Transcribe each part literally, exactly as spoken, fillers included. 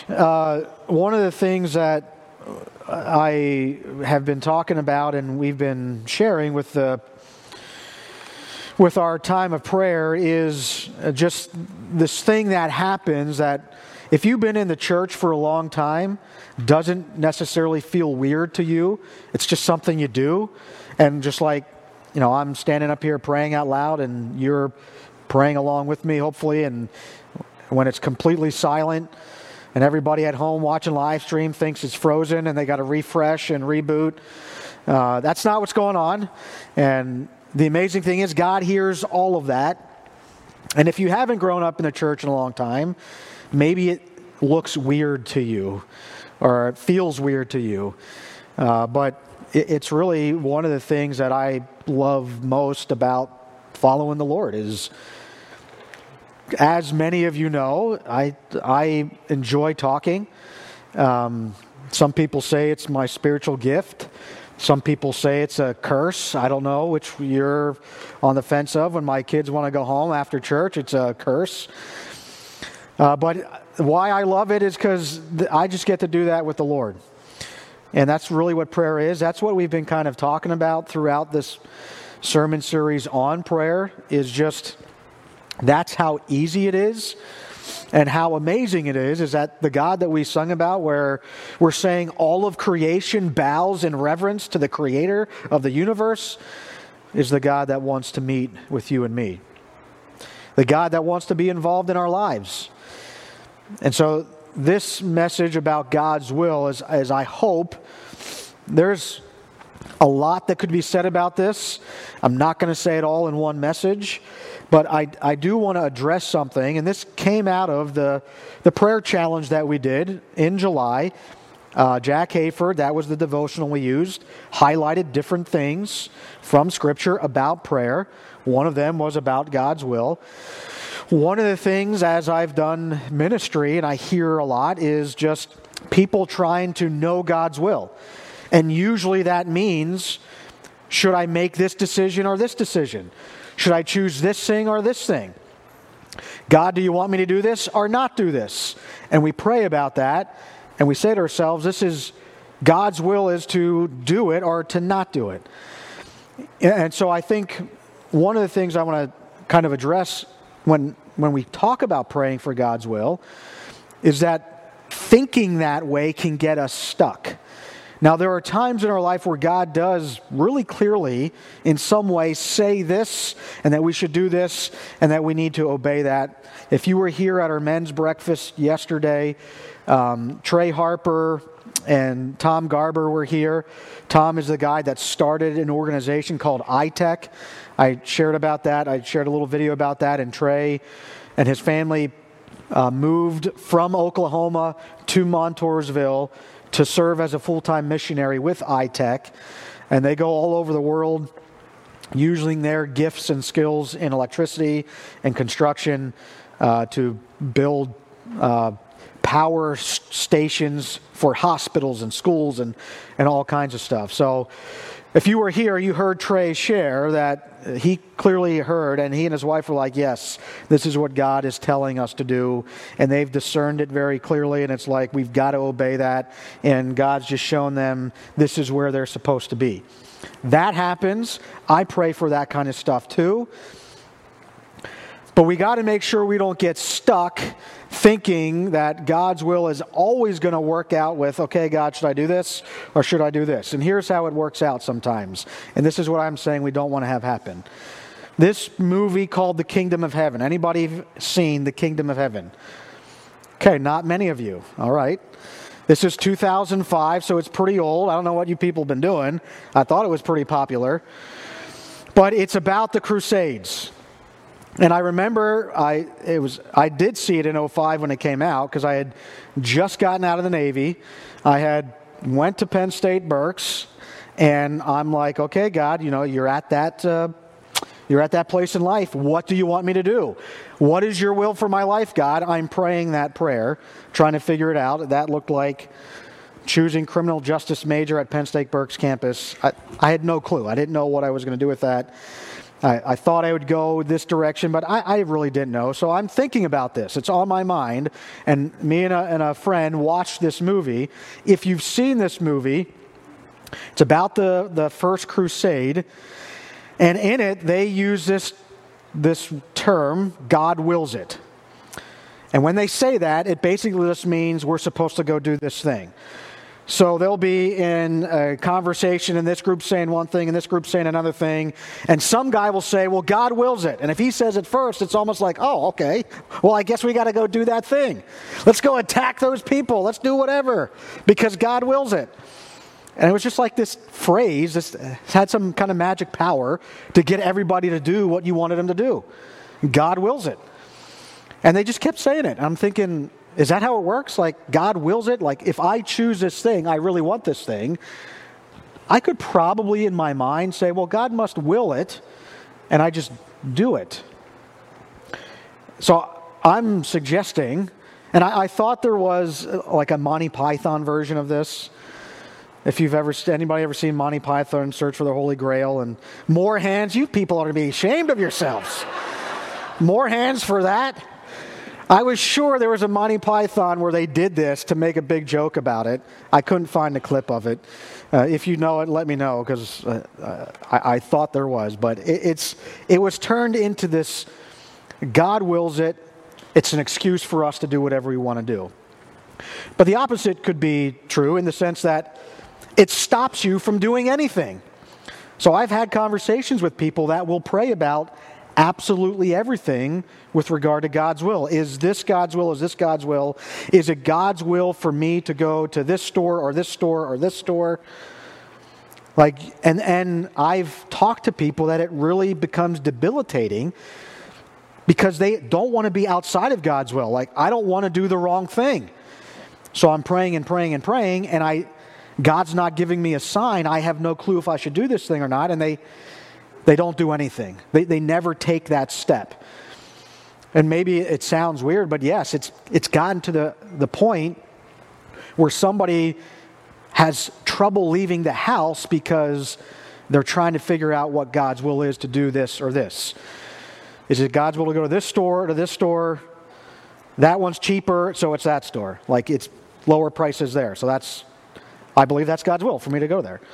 Uh, one of the things that I have been talking about and we've been sharing with the with our time of prayer is just this thing that happens that if you've been in the church for a long time, doesn't necessarily feel weird to you. It's just something you do. And just like, you know, I'm standing up here praying out loud and you're praying along with me, hopefully, and when it's completely silent and everybody at home watching live stream thinks it's frozen and they got to refresh and reboot, uh, that's not what's going on. And the amazing thing is God hears all of that. And if you haven't grown up in the church in a long time, maybe it looks weird to you or it feels weird to you. Uh, but it, it's really one of the things that I love most about following the Lord is, as many of you know, I, I enjoy talking. Um, some people say it's my spiritual gift. Some people say it's a curse. I don't know which you're on the fence of. When my kids want to go home after church, it's a curse. Uh, but why I love it is because th- I just get to do that with the Lord. And that's really what prayer is. That's what we've been kind of talking about throughout this sermon series on prayer, is just that's how easy it is. And how amazing it is, is that the God that we sung about, where we're saying all of creation bows in reverence to the creator of the universe, is the God that wants to meet with you and me. The God that wants to be involved in our lives. And so this message about God's will is, is I hope, there's a lot that could be said about this. I'm not going to say it all in one message. But I, I do want to address something, and this came out of the, the prayer challenge that we did in July. Uh, Jack Hayford, that was the devotional we used, highlighted different things from Scripture about prayer. One of them was about God's will. One of the things, as I've done ministry, and I hear a lot, is just people trying to know God's will. And usually that means, should I make this decision or this decision? Should I choose this thing or this thing? God, do you want me to do this or not do this? And we pray about that, and we say to ourselves, this is God's will, is to do it or to not do it. And so I think one of the things I want to kind of address when, when we talk about praying for God's will is that thinking that way can get us stuck. Now, there are times in our life where God does really clearly, in some way, say this, and that we should do this, and that we need to obey that. If you were here at our men's breakfast yesterday, um, Trey Harper and Tom Garber were here. Tom is the guy that started an organization called I TEC. I shared about that. I shared a little video about that, and Trey and his family uh, moved from Oklahoma to Montoursville to serve as a full-time missionary with I TEC. And they go all over the world using their gifts and skills in electricity and construction uh, to build uh, power s- stations for hospitals and schools and, and all kinds of stuff. So if you were here, you heard Trey share that he clearly heard, and he and his wife were like, yes, this is what God is telling us to do. And they've discerned it very clearly, and it's like, we've got to obey that. And God's just shown them this is where they're supposed to be. That happens. I pray for that kind of stuff too. But we got to make sure we don't get stuck thinking that God's will is always going to work out with, okay, God, should I do this or should I do this? And here's how it works out sometimes. And this is what I'm saying we don't want to have happen. This movie called The Kingdom of Heaven. Anybody seen The Kingdom of Heaven? Okay, not many of you. All right. This is two thousand five, so it's pretty old. I don't know what you people have been doing. I thought it was pretty popular. But it's about the Crusades. And I remember I it was I did see it in oh five when it came out, because I had just gotten out of the Navy. I had went to Penn State Berks, and I'm like, okay, God, you know, you're at that uh, you're at that place in life. What do you want me to do? What is your will for my life, God? I'm praying that prayer, trying to figure it out. That looked like choosing criminal justice major at Penn State Berks campus. I, I had no clue. I didn't know what I was going to do with that. I, I thought I would go this direction, but I, I really didn't know. So I'm thinking about this. It's on my mind. And me and a, and a friend watched this movie. If you've seen this movie, it's about the, the First Crusade. And in it, they use this, this term, God wills it. And when they say that, it basically just means we're supposed to go do this thing. So they'll be in a conversation, and this group's saying one thing, and this group's saying another thing, and some guy will say, well, God wills it. And if he says it first, it's almost like, oh, okay, well, I guess we got to go do that thing. Let's go attack those people. Let's do whatever, because God wills it. And it was just like this phrase, this had some kind of magic power to get everybody to do what you wanted them to do. God wills it. And they just kept saying it. I'm thinking, is that how it works? Like, God wills it? Like, if I choose this thing, I really want this thing, I could probably in my mind say, well, God must will it, and I just do it. So I'm suggesting, and I, I thought there was like a Monty Python version of this. If you've ever, anybody ever seen Monty Python Search for the Holy Grail and more hands, you people ought to be ashamed of yourselves. More hands for that? I was sure there was a Monty Python where they did this to make a big joke about it. I couldn't find a clip of it. Uh, if you know it, let me know, because uh, uh, I, I thought there was. But it, it's it was turned into this, God wills it, it's an excuse for us to do whatever we want to do. But the opposite could be true in the sense that it stops you from doing anything. So I've had conversations with people that will pray about absolutely everything with regard to God's will. Is this God's will? Is this God's will? Is it God's will for me to go to this store or this store or this store? Like, and, and I've talked to people that it really becomes debilitating because they don't want to be outside of God's will. Like, I don't want to do the wrong thing. So I'm praying and praying and praying, and I God's not giving me a sign. I have no clue if I should do this thing or not, and they They don't do anything. They they never take that step. And maybe it sounds weird, but yes, it's it's gotten to the, the point where somebody has trouble leaving the house because they're trying to figure out what God's will is to do this or this. Is it God's will to go to this store or to this store? That one's cheaper, so it's that store. Like, it's lower prices there. So that's, I believe that's God's will for me to go there.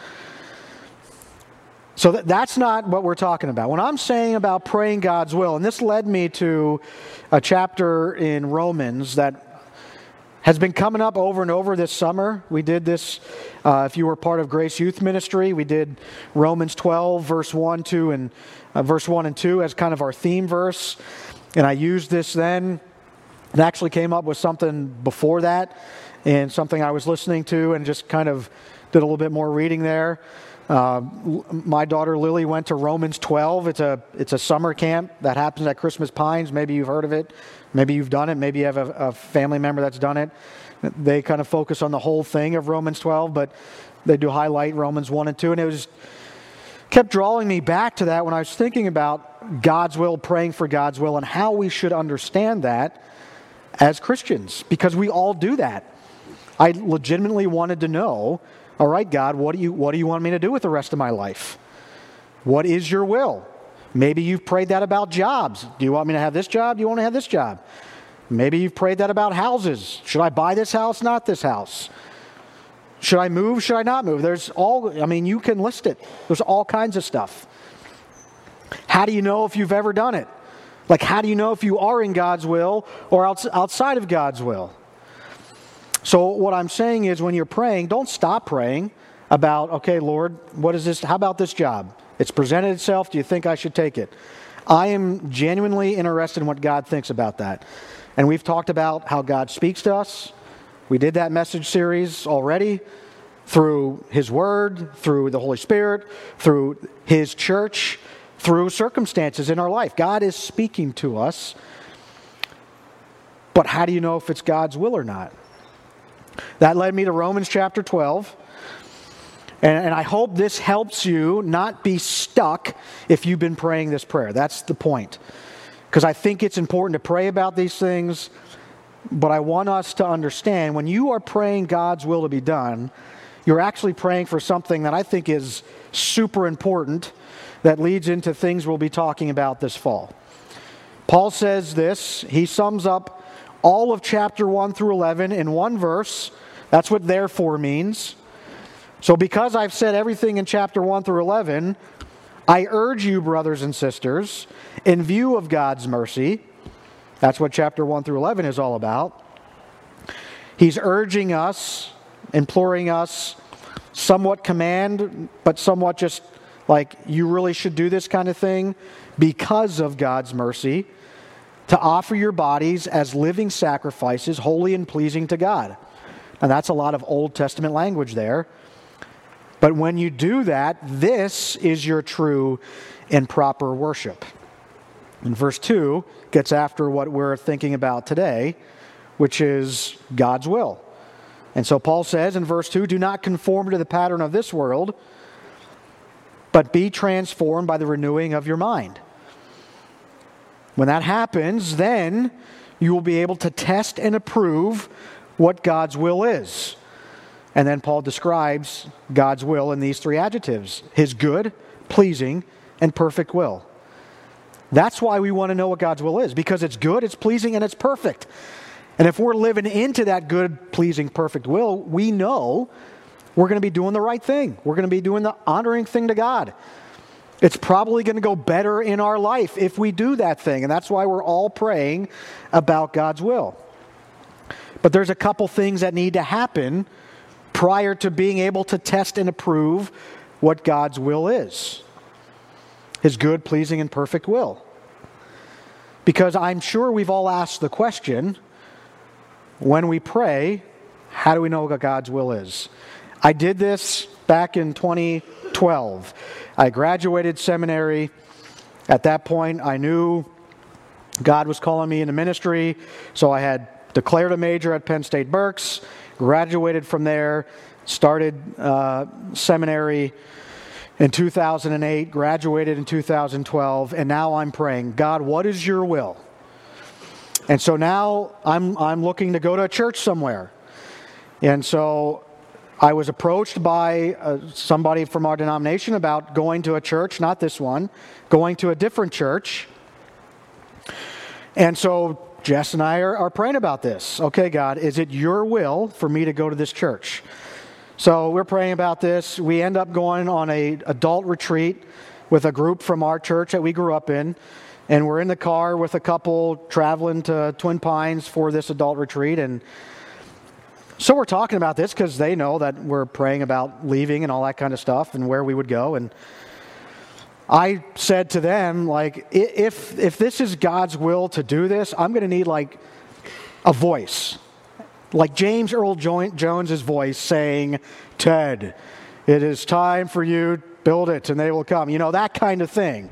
So that, that's not what we're talking about. When I'm saying about praying God's will, and this led me to a chapter in Romans that has been coming up over and over this summer. We did this, uh, if you were part of Grace Youth Ministry, we did Romans twelve, verse one, two, and uh, verse one and two as kind of our theme verse. And I used this then. It actually came up with something before that, and something I was listening to, and just kind of did a little bit more reading there. Uh, my daughter Lily went to Romans twelve. It's a it's a summer camp that happens at Christmas Pines. Maybe you've heard of it. Maybe you've done it. Maybe you have a, a family member that's done it. They kind of focus on the whole thing of Romans twelve, but they do highlight Romans one and two. And it was kept drawing me back to that when I was thinking about God's will, praying for God's will, and how we should understand that as Christians, because we all do that. I legitimately wanted to know, all right, God, what do you what do you want me to do with the rest of my life? What is your will? Maybe you've prayed that about jobs. Do you want me to have this job? Do you want to have this job? Maybe you've prayed that about houses. Should I buy this house, not this house? Should I move? Should I not move? There's all, I mean, you can list it. There's all kinds of stuff. How do you know if you've ever done it? Like, how do you know if you are in God's will or outside of God's will? So what I'm saying is, when you're praying, don't stop praying about, okay, Lord, what is this? How about this job? It's presented itself. Do you think I should take it? I am genuinely interested in what God thinks about that. And we've talked about how God speaks to us. We did that message series already through His Word, through the Holy Spirit, through His church, through circumstances in our life. God is speaking to us. But how do you know if it's God's will or not? That led me to Romans chapter twelve. And, and I hope this helps you not be stuck if you've been praying this prayer. That's the point. Because I think it's important to pray about these things. But I want us to understand, when you are praying God's will to be done, you're actually praying for something that I think is super important, that leads into things we'll be talking about this fall. Paul says this, he sums up all of chapter one through eleven in one verse. That's what therefore means. So because I've said everything in chapter one through eleven, I urge you, brothers and sisters, in view of God's mercy, that's what chapter one through eleven is all about. He's urging us, imploring us, somewhat command, but somewhat just like you really should do this kind of thing because of God's mercy, to offer your bodies as living sacrifices, holy and pleasing to God. And that's a lot of Old Testament language there. But when you do that, this is your true and proper worship. And verse two gets after what we're thinking about today, which is God's will. And so Paul says in verse two, do not conform to the pattern of this world, but be transformed by the renewing of your mind. When that happens, then you will be able to test and approve what God's will is. And then Paul describes God's will in these three adjectives: his good, pleasing, and perfect will. That's why we want to know what God's will is, because it's good, it's pleasing, and it's perfect. And if we're living into that good, pleasing, perfect will, we know we're going to be doing the right thing. We're going to be doing the honoring thing to God. It's probably going to go better in our life if we do that thing. And that's why we're all praying about God's will. But there's a couple things that need to happen prior to being able to test and approve what God's will is. His good, pleasing, and perfect will. Because I'm sure we've all asked the question, when we pray, how do we know what God's will is? I did this back in twenty twelve. I graduated seminary. At that point, I knew God was calling me into ministry, so I had declared a major at Penn State Berks, graduated from there, started uh, seminary in two thousand eight, graduated in two thousand twelve, and now I'm praying, God, what is your will? And so now I'm I'm looking to go to a church somewhere. And so I was approached by uh, somebody from our denomination about going to a church, not this one, going to a different church. And so Jess and I are, are praying about this. Okay, God, is it your will for me to go to this church? So we're praying about this. We end up going on a adult retreat with a group from our church that we grew up in. And we're in the car with a couple traveling to Twin Pines for this adult retreat. And so we're talking about this because they know that we're praying about leaving and all that kind of stuff and where we would go. And I said to them, like, if if this is God's will to do this, I'm going to need, like, a voice. Like James Earl Jones' voice saying, Ted, it is time for you, build it and they will come. You know, that kind of thing.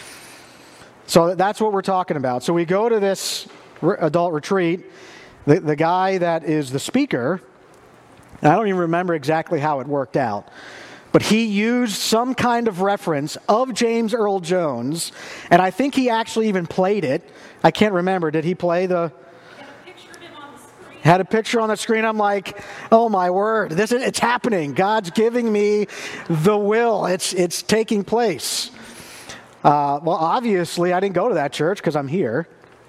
So that's what we're talking about. So we go to this re- adult retreat. The, the guy that is the speaker, and I don't even remember exactly how it worked out, but he used some kind of reference of James Earl Jones, and I think he actually even played it. I can't remember. Did he play the... Had a picture on the screen. I'm like, oh my word, this is, it's happening. God's giving me the will. It's it's taking place. Uh, well, obviously, I didn't go to that church because I'm here.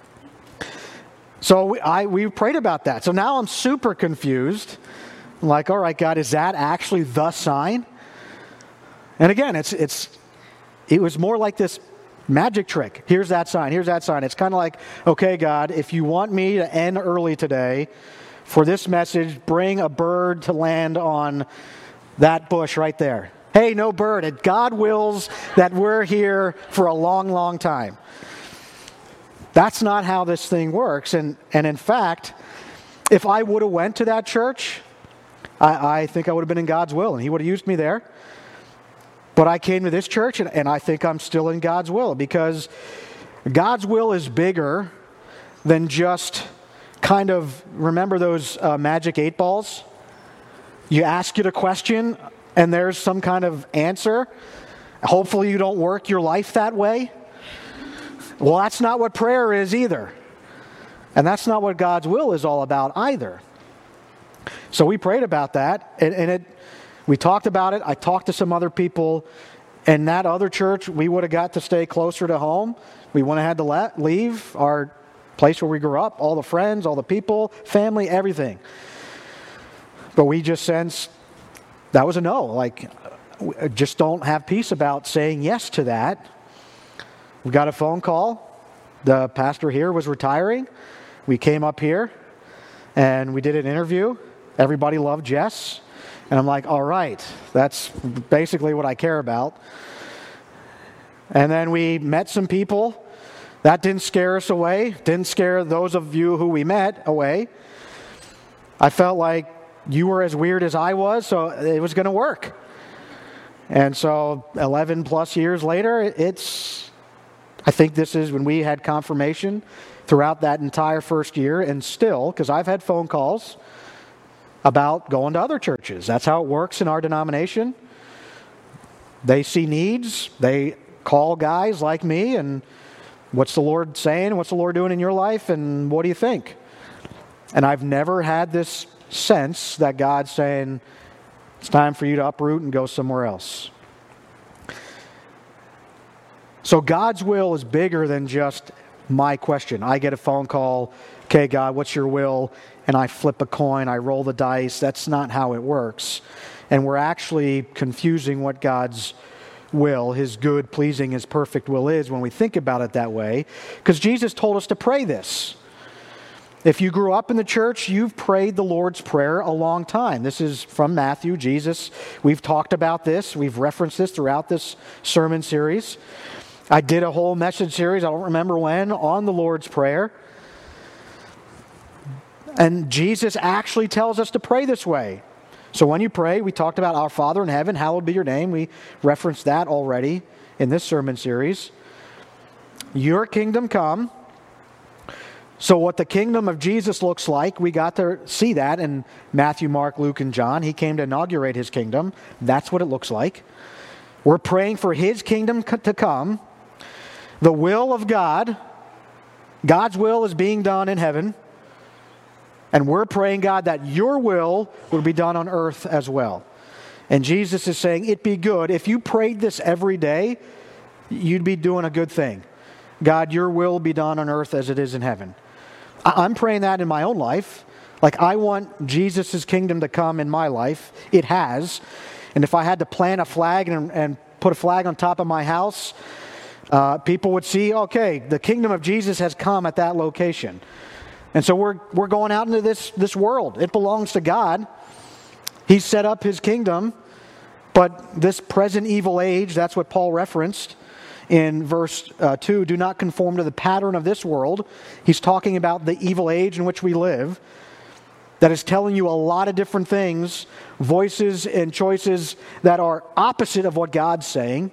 So we, I, we prayed about that. So now I'm super confused. I'm like, all right, God, is that actually the sign? And again, it's it's it was more like this magic trick. Here's that sign. Here's that sign. It's kind of like, okay, God, if you want me to end early today for this message, bring a bird to land on that bush right there. Hey, no bird. God wills that we're here for a long, long time. That's not how this thing works. And and in fact, if I would have went to that church, I, I think I would have been in God's will, and He would have used me there. But I came to this church, and, and I think I'm still in God's will, because God's will is bigger than just kind of, remember those uh, magic eight balls? You ask it a question, and there's some kind of answer. Hopefully you don't work your life that way. Well, that's not what prayer is either. And that's not what God's will is all about either. So we prayed about that, and, and it we talked about it. I talked to some other people, And that other church, we would have got to stay closer to home. We wouldn't have had to let, leave our place where we grew up, all the friends, all the people, family, everything. But we just sensed that was a no. Like, just don't have peace about saying yes to that. We got a phone call. The pastor here was retiring. We came up here and we did an interview. Everybody loved Jess. And I'm like, all right, that's basically what I care about. And then we met some people. That didn't scare us away. Didn't scare those of you who we met away. I felt like you were as weird as I was, so it was going to work. And so eleven plus years later, it's, I think this is when we had confirmation throughout that entire first year, and still, because I've had phone calls about going to other churches. That's how it works in our denomination. They see needs. They call guys like me, and what's the Lord saying? What's the Lord doing in your life? And what do you think? And I've never had this sense that God's saying, it's time for you to uproot and go somewhere else. So God's will is bigger than just my question. I get a phone call, okay, God, what's your will? And I flip a coin, I roll the dice. That's not how it works. And we're actually confusing what God's will, His good, pleasing, His perfect will is when we think about it that way. Because Jesus told us to pray this. If you grew up in the church, you've prayed the Lord's Prayer a long time. This is from Matthew, Jesus. We've talked about this. We've referenced this throughout this sermon series. I did a whole message series, I don't remember when, on the Lord's Prayer. And Jesus actually tells us to pray this way. So when you pray, we talked about our Father in heaven, hallowed be your name. We referenced that already in this sermon series. Your kingdom come. So what the kingdom of Jesus looks like, we got to see that in Matthew, Mark, Luke, and John. He came to inaugurate His kingdom. That's what it looks like. We're praying for His kingdom to come. The will of God, God's will is being done in heaven. And we're praying, God, that your will would be done on earth as well. And Jesus is saying, it'd be good. If you prayed this every day, you'd be doing a good thing. God, your will be done on earth as it is in heaven. I'm praying that in my own life. Like, I want Jesus' kingdom to come in my life. It has. And if I had to plant a flag and, and put a flag on top of my house, uh, people would see, okay, the kingdom of Jesus has come at that location. And so we're we're going out into this, this world. It belongs to God. He set up His kingdom. But this present evil age, that's what Paul referenced in verse uh, two, do not conform to the pattern of this world. He's talking about the evil age in which we live. That is telling you a lot of different things, voices and choices that are opposite of what God's saying.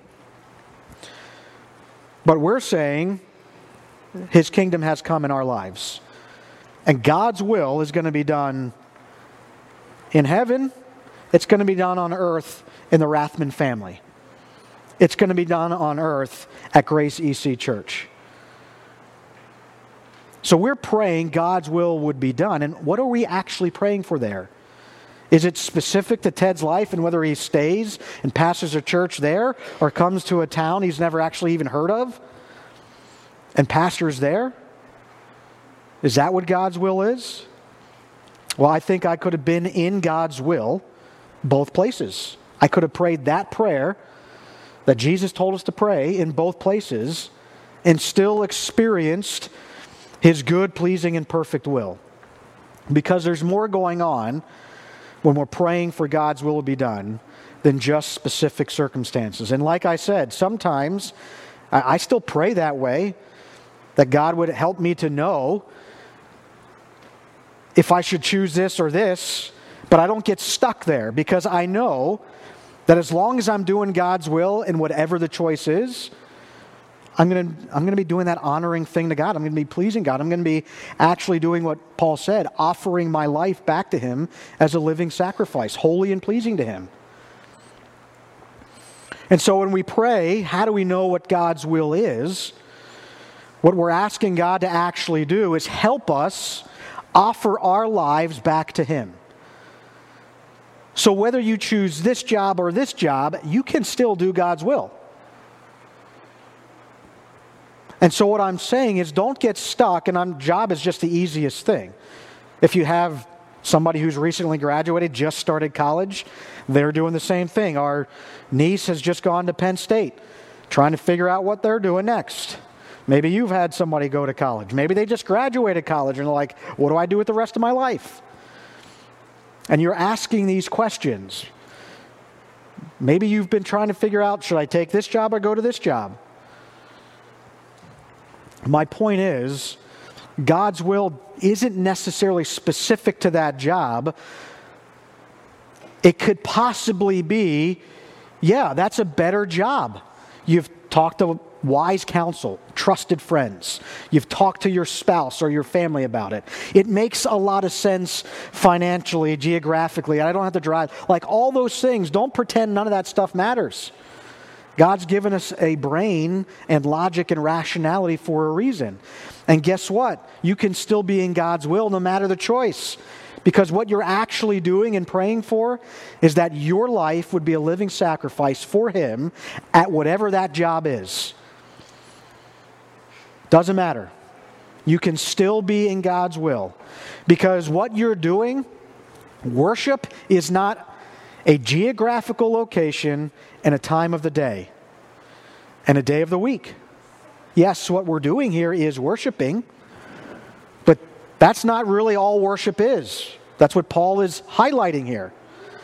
But we're saying His kingdom has come in our lives. And God's will is going to be done in heaven. It's going to be done on earth in the Rathman family. It's going to be done on earth at Grace E C Church. So we're praying God's will would be done. And what are we actually praying for there? Is it specific to Ted's life and whether he stays and pastors a church there or comes to a town he's never actually even heard of and pastors there? Is that what God's will is? Well, I think I could have been in God's will both places. I could have prayed that prayer that Jesus told us to pray in both places and still experienced His good, pleasing, and perfect will. Because there's more going on when we're praying for God's will to be done than just specific circumstances. And like I said, sometimes I still pray that way, that God would help me to know if I should choose this or this, but I don't get stuck there because I know that as long as I'm doing God's will in whatever the choice is, I'm going to I'm going to be doing that honoring thing to God. I'm going to be pleasing God. I'm going to be actually doing what Paul said, offering my life back to Him as a living sacrifice, holy and pleasing to Him. And so when we pray, how do we know what God's will is? What we're asking God to actually do is help us offer our lives back to Him. So whether you choose this job or this job, you can still do God's will. And so what I'm saying is don't get stuck, and on job is just the easiest thing. If you have somebody who's recently graduated, just started college, they're doing the same thing. Our niece has just gone to Penn State, trying to figure out what they're doing next. Maybe you've had somebody go to college. Maybe they just graduated college and they're like, what do I do with the rest of my life? And you're asking these questions. Maybe you've been trying to figure out, should I take this job or go to this job? My point is, God's will isn't necessarily specific to that job. It could possibly be, yeah, that's a better job. You've talked to wise counsel, trusted friends. You've talked to your spouse or your family about it. It makes a lot of sense financially, geographically. I don't have to drive. Like all those things, don't pretend none of that stuff matters. God's given us a brain and logic and rationality for a reason. And guess what? You can still be in God's will no matter the choice. Because what you're actually doing and praying for is that your life would be a living sacrifice for Him at whatever that job is. Doesn't matter. You can still be in God's will. Because what you're doing, worship is not a geographical location and a time of the day and a day of the week. Yes, what we're doing here is worshiping, but that's not really all worship is. That's what Paul is highlighting here.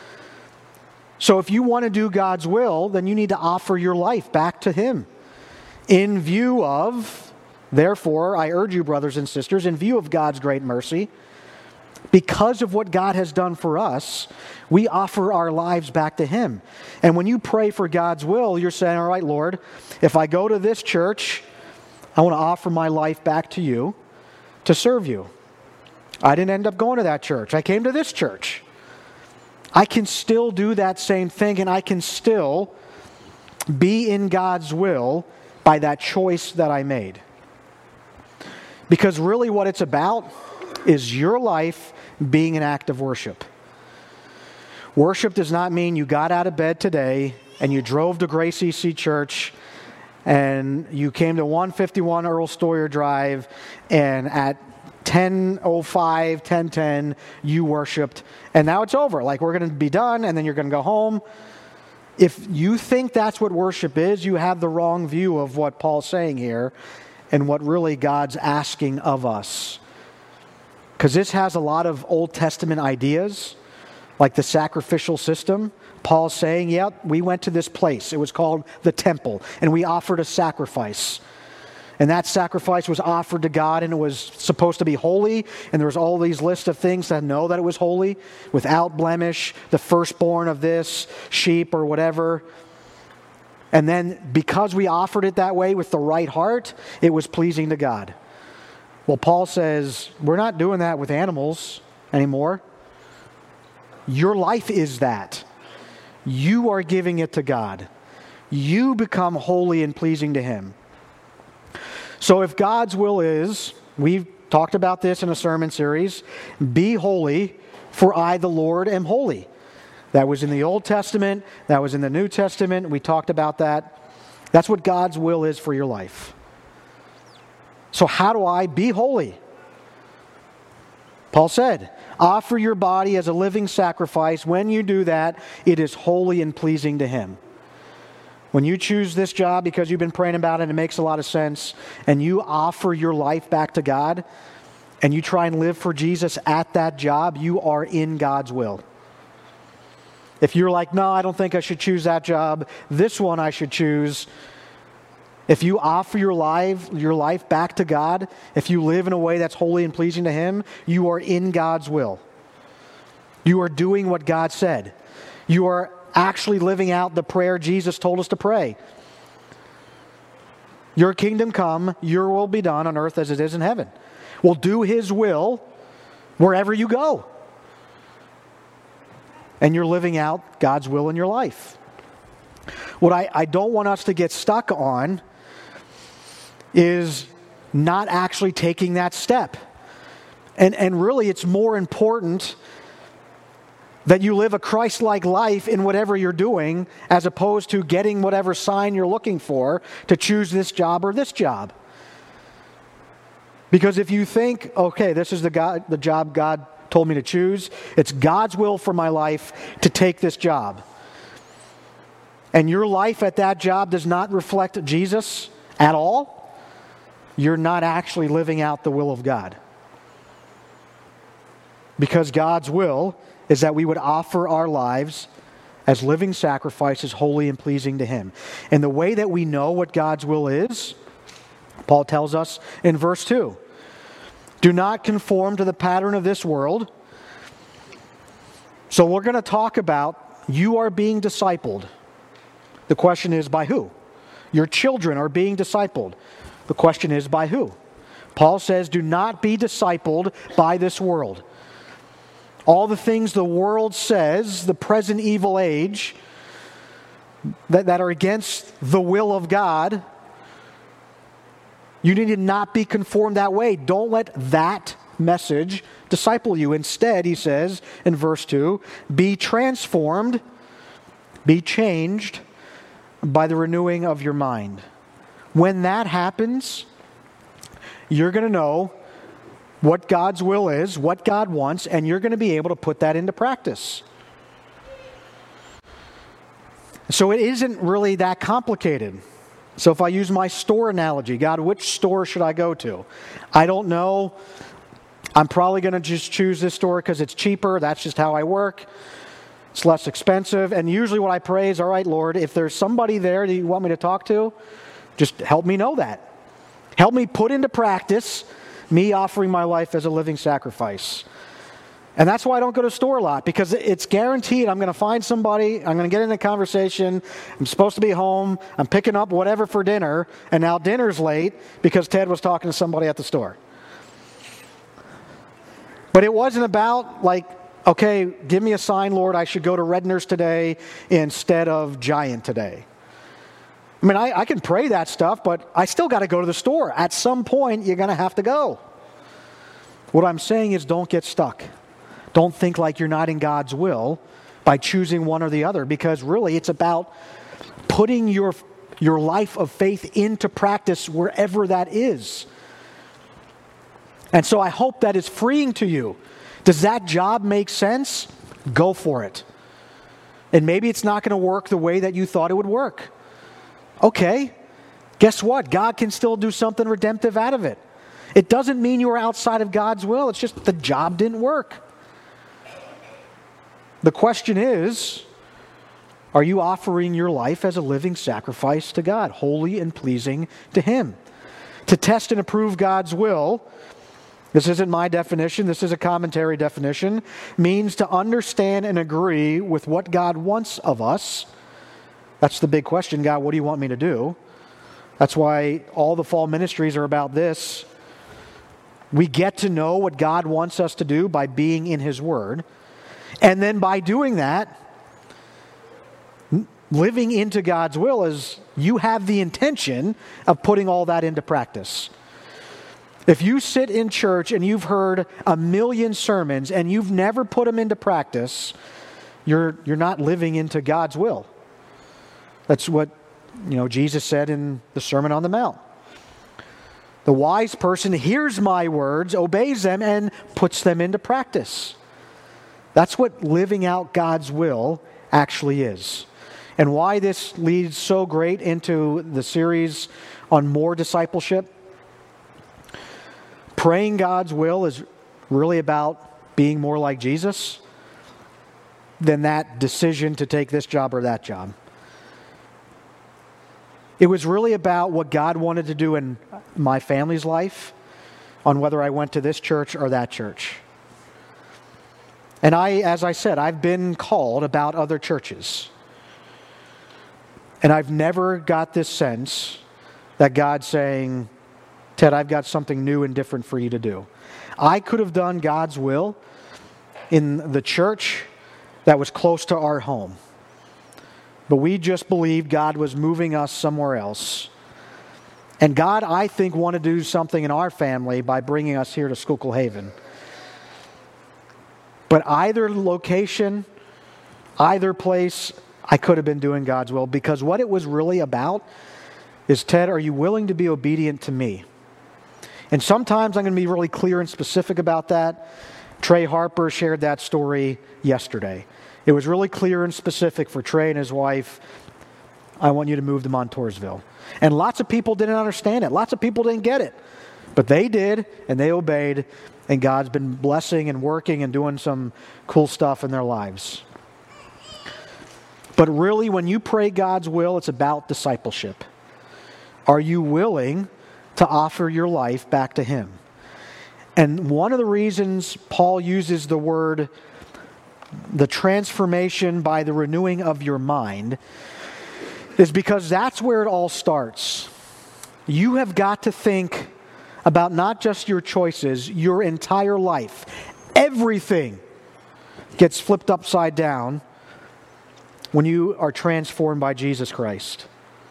So if you want to do God's will, then you need to offer your life back to Him. In view of, therefore, I urge you, brothers and sisters, in view of God's great mercy, because of what God has done for us, we offer our lives back to Him. And when you pray for God's will, you're saying, all right, Lord, if I go to this church, I want to offer my life back to you to serve you. I didn't end up going to that church. I came to this church. I can still do that same thing, and I can still be in God's will by that choice that I made. Because really what it's about is your life being an act of worship. Worship does not mean you got out of bed today and you drove to Grace E C Church and you came to one fifty-one Earl Stoyer Drive and at ten oh five, ten ten you worshiped and now it's over. Like we're going to be done and then you're going to go home. If you think that's what worship is, you have the wrong view of what Paul's saying here and what really God's asking of us. Because this has a lot of Old Testament ideas, like the sacrificial system. Paul's saying, yep, we went to this place. It was called the temple, and we offered a sacrifice. And that sacrifice was offered to God, and it was supposed to be holy, and there was all these lists of things that know that it was holy, without blemish, the firstborn of this sheep or whatever. And then because we offered it that way with the right heart, it was pleasing to God. Well, Paul says, we're not doing that with animals anymore. Your life is that. You are giving it to God. You become holy and pleasing to Him. So if God's will is, we've talked about this in a sermon series, be holy, for I, the Lord, am holy. That was in the Old Testament. That was in the New Testament. We talked about that. That's what God's will is for your life. So how do I be holy? Paul said, offer your body as a living sacrifice. When you do that, it is holy and pleasing to Him. When you choose this job because you've been praying about it and it makes a lot of sense, and you offer your life back to God, and you try and live for Jesus at that job, you are in God's will. If you're like, no, I don't think I should choose that job, this one I should choose. If you offer your life, your life back to God, if you live in a way that's holy and pleasing to Him, you are in God's will. You are doing what God said. You are actually living out the prayer Jesus told us to pray. Your kingdom come, your will be done on earth as it is in heaven. Well, do His will wherever you go. And you're living out God's will in your life. What I, I don't want us to get stuck on is not actually taking that step. And, and really, it's more important that you live a Christ-like life in whatever you're doing as opposed to getting whatever sign you're looking for to choose this job or this job. Because if you think, okay, this is the God, the job God told me to choose, it's God's will for my life to take this job, and your life at that job does not reflect Jesus at all, you're not actually living out the will of God. Because God's will is that we would offer our lives as living sacrifices, holy and pleasing to Him. And the way that we know what God's will is, Paul tells us in verse two, do not conform to the pattern of this world. So we're going to talk about you are being discipled. The question is, by who? Your children are being discipled. The question is, by who? Paul says, do not be discipled by this world. All the things the world says, the present evil age, that, that are against the will of God, you need to not be conformed that way. Don't let that message disciple you. Instead, he says in verse two, be transformed, be changed by the renewing of your mind. When that happens, you're going to know what God's will is, what God wants, and you're going to be able to put that into practice. So it isn't really that complicated. So if I use my store analogy, God, which store should I go to? I don't know. I'm probably going to just choose this store because it's cheaper. That's just how I work. It's less expensive. And usually what I pray is, all right, Lord, if there's somebody there that you want me to talk to, just help me know that. Help me put into practice me offering my life as a living sacrifice. And that's why I don't go to the store a lot, because it's guaranteed I'm going to find somebody, I'm going to get in a conversation, I'm supposed to be home, I'm picking up whatever for dinner, and now dinner's late because Ted was talking to somebody at the store. But it wasn't about like, okay, give me a sign, Lord, I should go to Redner's today instead of Giant today. I mean, I, I can pray that stuff, but I still got to go to the store. At some point, you're going to have to go. What I'm saying is don't get stuck. Don't think like you're not in God's will by choosing one or the other, because really it's about putting your, your life of faith into practice wherever that is. And so I hope that is freeing to you. Does that job make sense? Go for it. And maybe it's not going to work the way that you thought it would work. Okay, guess what? God can still do something redemptive out of it. It doesn't mean you are outside of God's will. It's just the job didn't work. The question is, are you offering your life as a living sacrifice to God, holy and pleasing to Him? To test and approve God's will, this isn't my definition, this is a commentary definition, means to understand and agree with what God wants of us. That's the big question. God, what do you want me to do? That's why all the fall ministries are about this. We get to know what God wants us to do by being in His Word. And then by doing that, living into God's will is you have the intention of putting all that into practice. If you sit in church and you've heard a million sermons and you've never put them into practice, you're, you're not living into God's will. That's what, you know, Jesus said in the Sermon on the Mount. The wise person hears my words, obeys them, and puts them into practice. That's what living out God's will actually is. And why this leads so great into the series on more discipleship. Praying God's will is really about being more like Jesus than that decision to take this job or that job. It was really about what God wanted to do in my family's life, on whether I went to this church or that church. And I, as I said, I've been called about other churches. And I've never got this sense that God's saying, Ted, I've got something new and different for you to do. I could have done God's will in the church that was close to our home. But we just believed God was moving us somewhere else. And God, I think, wanted to do something in our family by bringing us here to Schuylkill Haven. But either location, either place, I could have been doing God's will, because what it was really about is, Ted, are you willing to be obedient to me? And sometimes I'm going to be really clear and specific about that. Trey Harper shared that story yesterday. It was really clear and specific for Trey and his wife. I want you to move to Montoursville. And lots of people didn't understand it. Lots of people didn't get it. But they did, and they obeyed, and God's been blessing and working and doing some cool stuff in their lives. But really, when you pray God's will, it's about discipleship. Are you willing to offer your life back to Him? And one of the reasons Paul uses the word, the transformation by the renewing of your mind, is because that's where it all starts. You have got to think about not just your choices, your entire life. Everything gets flipped upside down when you are transformed by Jesus Christ.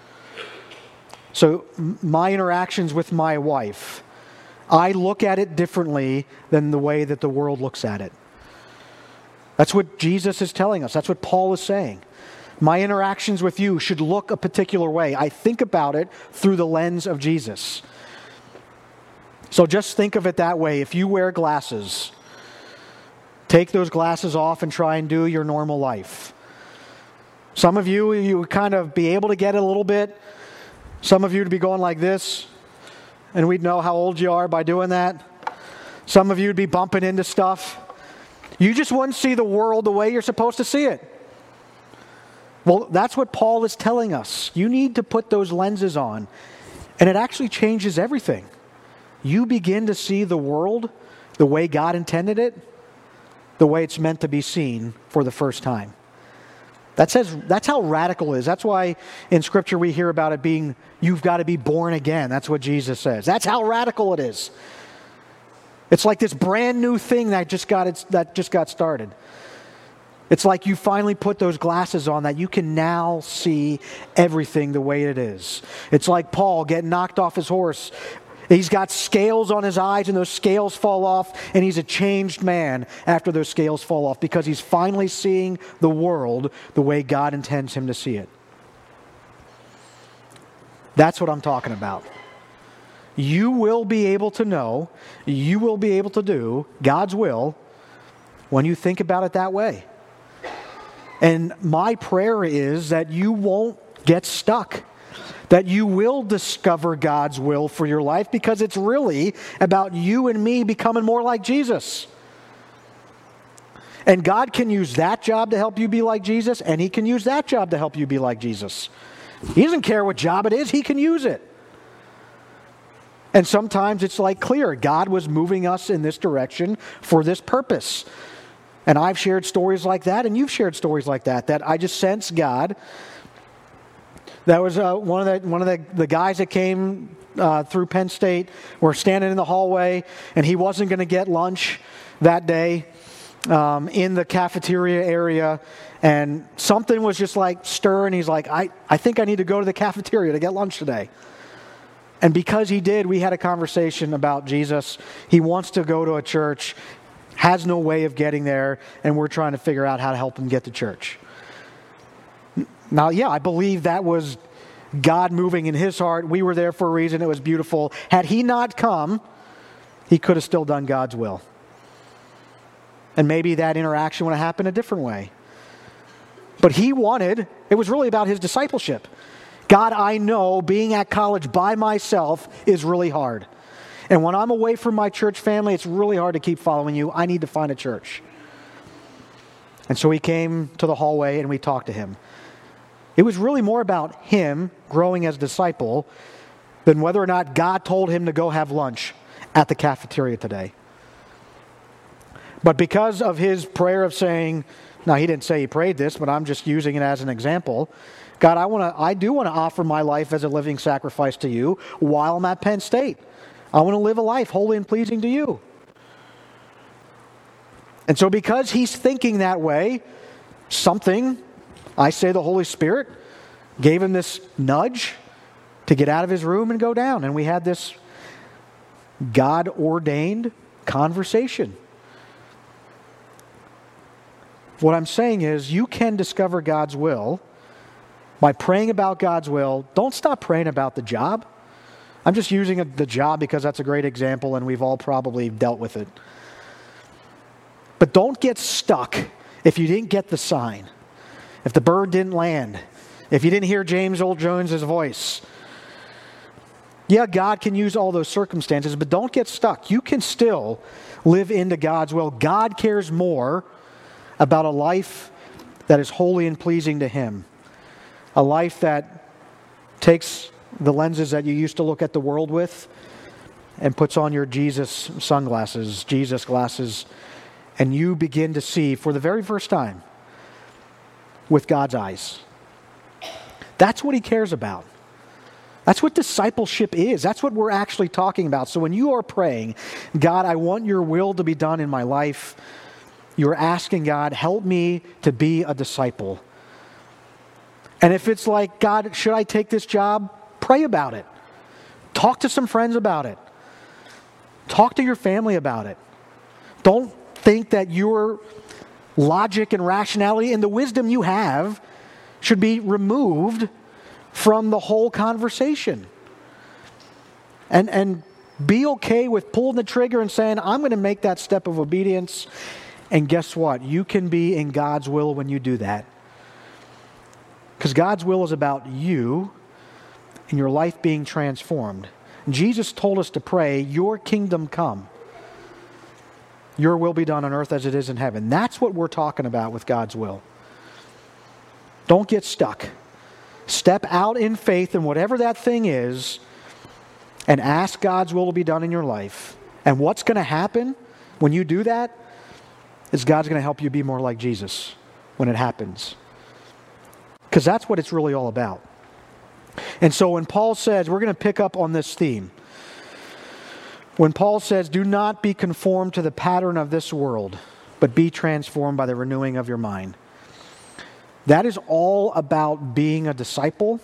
So my interactions with my wife, I look at it differently than the way that the world looks at it. That's what Jesus is telling us. That's what Paul is saying. My interactions with you should look a particular way. I think about it through the lens of Jesus. So just think of it that way. If you wear glasses, take those glasses off and try and do your normal life. Some of you, you would kind of be able to get it a little bit. Some of you would be going like this, and we'd know how old you are by doing that. Some of you would be bumping into stuff. You just wouldn't see the world the way you're supposed to see it. Well, that's what Paul is telling us. You need to put those lenses on, and it actually changes everything. You begin to see the world the way God intended it, the way it's meant to be seen for the first time. That says, that's how radical it is. That's why in Scripture we hear about it being, you've got to be born again. That's what Jesus says. That's how radical it is. It's like this brand new thing that just got its, that just got started. It's like you finally put those glasses on that you can now see everything the way it is. It's like Paul getting knocked off his horse. He's got scales on his eyes, and those scales fall off, and he's a changed man after those scales fall off because he's finally seeing the world the way God intends him to see it. That's what I'm talking about. You will be able to know, you will be able to do God's will when you think about it that way. And my prayer is that you won't get stuck. That you will discover God's will for your life because it's really about you and me becoming more like Jesus. And God can use that job to help you be like Jesus, and He can use that job to help you be like Jesus. He doesn't care what job it is, He can use it. And sometimes it's like clear, God was moving us in this direction for this purpose. And I've shared stories like that, and you've shared stories like that, that I just sense God. That was uh, one of the one of the, the guys that came uh, through Penn State. Were standing in the hallway, and he wasn't going to get lunch that day um, in the cafeteria area. And something was just like stirring. He's like, I, I think I need to go to the cafeteria to get lunch today. And because he did, we had a conversation about Jesus. He wants to go to a church, has no way of getting there, and we're trying to figure out how to help him get to church. Now, yeah, I believe that was God moving in his heart. We were there for a reason. It was beautiful. Had he not come, he could have still done God's will. And maybe that interaction would have happened a different way. But he wanted, it was really about his discipleship. God, I know being at college by myself is really hard. And when I'm away from my church family, it's really hard to keep following you. I need to find a church. And so he came to the hallway and we talked to him. It was really more about him growing as a disciple than whether or not God told him to go have lunch at the cafeteria today. But because of his prayer of saying, now he didn't say he prayed this, but I'm just using it as an example. God, I want to, I do want to offer my life as a living sacrifice to you while I'm at Penn State. I want to live a life holy and pleasing to you. And so because he's thinking that way, something, I say the Holy Spirit, gave him this nudge to get out of his room and go down. And we had this God-ordained conversation. What I'm saying is you can discover God's will by praying about God's will. Don't stop praying about the job. I'm just using a, the job because that's a great example and we've all probably dealt with it. But don't get stuck if you didn't get the sign, if the bird didn't land, if you didn't hear James Earl Jones's voice. Yeah, God can use all those circumstances, but don't get stuck. You can still live into God's will. God cares more about a life that is holy and pleasing to Him. A life that takes the lenses that you used to look at the world with and puts on your Jesus sunglasses, Jesus glasses, and you begin to see for the very first time with God's eyes. That's what He cares about. That's what discipleship is. That's what we're actually talking about. So when you are praying, God, I want your will to be done in my life, you're asking God, help me to be a disciple. And if it's like, God, should I take this job? Pray about it. Talk to some friends about it. Talk to your family about it. Don't think that your logic and rationality and the wisdom you have should be removed from the whole conversation. And, and be okay with pulling the trigger and saying, I'm going to make that step of obedience. And guess what? You can be in God's will when you do that. Because God's will is about you and your life being transformed. Jesus told us to pray, your kingdom come. Your will be done on earth as it is in heaven. That's what we're talking about with God's will. Don't get stuck. Step out in faith in whatever that thing is and ask God's will to be done in your life. And what's going to happen when you do that is God's going to help you be more like Jesus when it happens. Because that's what it's really all about. And so when Paul says, we're going to pick up on this theme. When Paul says, do not be conformed to the pattern of this world, but be transformed by the renewing of your mind. That is all about being a disciple.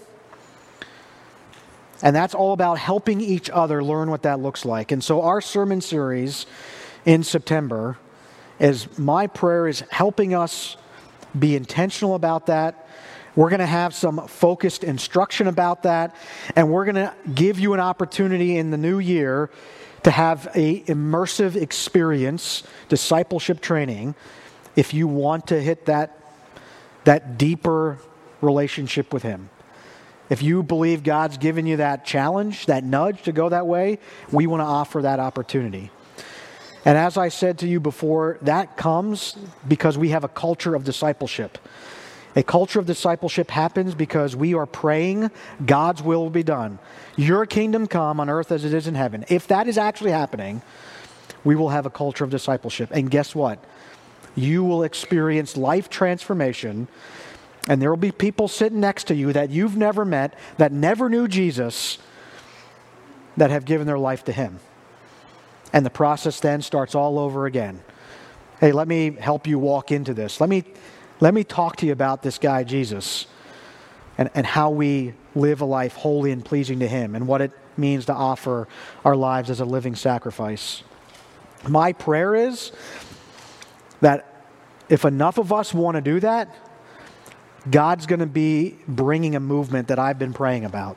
And that's all about helping each other learn what that looks like. And so our sermon series in September is, my prayer is helping us be intentional about that. We're going to have some focused instruction about that. And we're going to give you an opportunity in the new year to have a immersive experience, discipleship training, if you want to hit that, that deeper relationship with Him. If you believe God's given you that challenge, that nudge to go that way, we want to offer that opportunity. And as I said to you before, that comes because we have a culture of discipleship. A culture of discipleship happens because we are praying God's will be done. Your kingdom come on earth as it is in heaven. If that is actually happening, we will have a culture of discipleship. And guess what? You will experience life transformation, and there will be people sitting next to you that you've never met, that never knew Jesus, that have given their life to Him. And the process then starts all over again. Hey, let me help you walk into this. Let me Let me talk to you about this guy, Jesus, and, and how we live a life holy and pleasing to Him, and what it means to offer our lives as a living sacrifice. My prayer is that if enough of us want to do that, God's going to be bringing a movement that I've been praying about.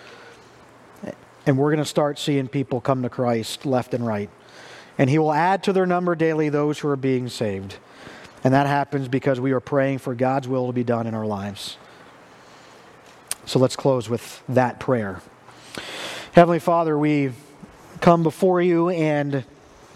And we're going to start seeing people come to Christ left and right. And He will add to their number daily those who are being saved. And that happens because we are praying for God's will to be done in our lives. So let's close with that prayer. Heavenly Father, we come before you, and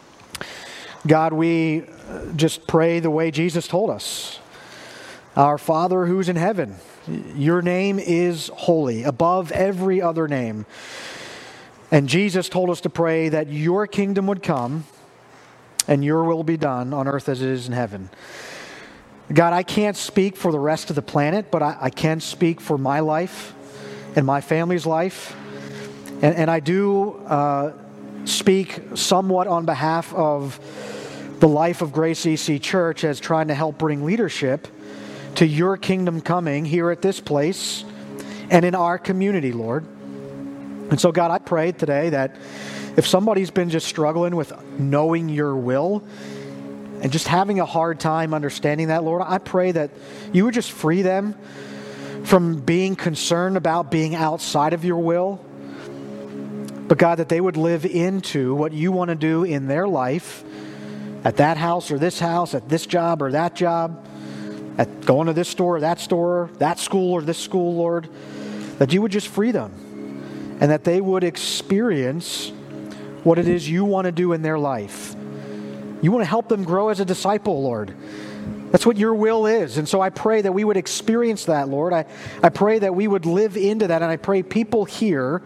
God, we just pray the way Jesus told us. Our Father who's in heaven, your name is holy, above every other name. And Jesus told us to pray that your kingdom would come and your will be done on earth as it is in heaven. God, I can't speak for the rest of the planet, but I, I can speak for my life and my family's life. And, and I do uh, speak somewhat on behalf of the life of Grace E C Church as trying to help bring leadership to your kingdom coming here at this place and in our community, Lord. And so, God, I pray today that if somebody's been just struggling with knowing your will and just having a hard time understanding that, Lord, I pray that you would just free them from being concerned about being outside of your will, but God, that they would live into what you want to do in their life, at that house or this house, at this job or that job, at going to this store or that store, that school or this school, Lord, that you would just free them and that they would experience what it is you want to do in their life. You want to help them grow as a disciple, Lord. That's what your will is. And so I pray that we would experience that, Lord. I, I pray that we would live into that, and I pray people here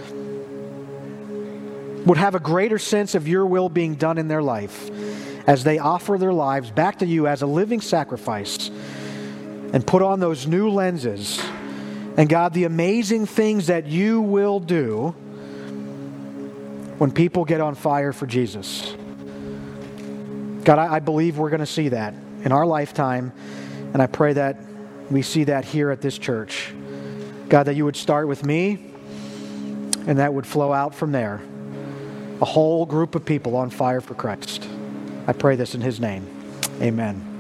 would have a greater sense of your will being done in their life as they offer their lives back to you as a living sacrifice and put on those new lenses. And God, the amazing things that you will do when people get on fire for Jesus. God, I, I believe we're going to see that in our lifetime, and I pray that we see that here at this church. God, that you would start with me, and that would flow out from there. A whole group of people on fire for Christ. I pray this in his name. Amen.